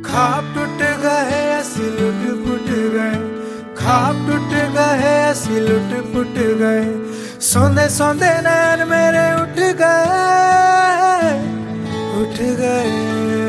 ख्वाब टूट गए ऐसी लुट पुट गए, ख्वाब टूट गए ऐसी लुट पुट गए, सोंदे सोंदे नैन मेरे उठ गए, उठ गए।